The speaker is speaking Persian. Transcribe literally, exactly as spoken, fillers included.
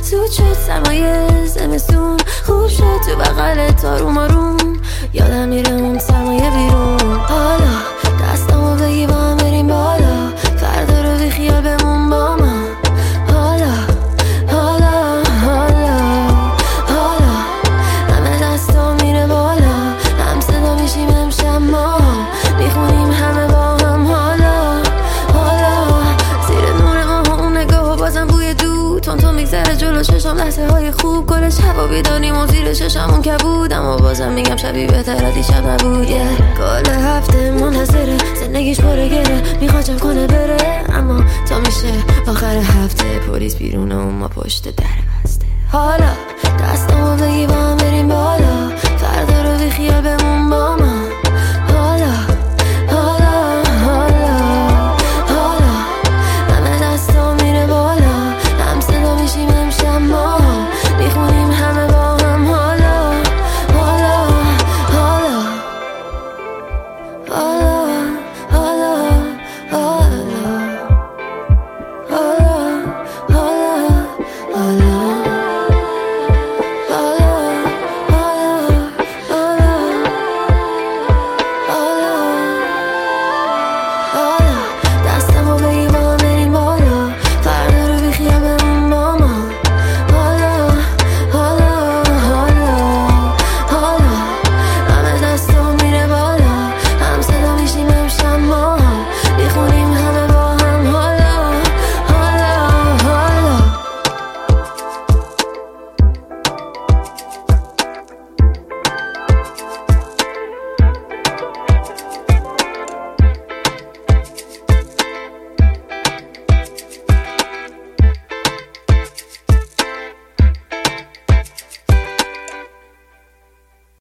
سود شد سرمایه زمستون خوب شد تو بغلت آروم آروم یادم میره اون سرمایه بیرون. حالا دستامو بگی با هم بریم بالا فردا رو بی خیال بمون با من. حالا حالا حالا حالا همه دستا میره بالا هم صدا میشیم امشب ما میخونیم همه با هم. حالا حالا زیر نور ماه اون نگاه و بازم بوی دود تون تون میگذره جلو چشم لحظه های خوب گل شب و بیداریم و زیر چشمون کبود اما بازم میگم شبی بهتر دیشب نبود. yeah. کل هفته منتظره زندگیش پره گره میخواد جمع کنه بره اما تا میشه آخر هفته پلیس بیرونه و ما پشت در بسته. حالا دستامو بگی با هم بریم بالا فردا رو بی خیال بمون با من.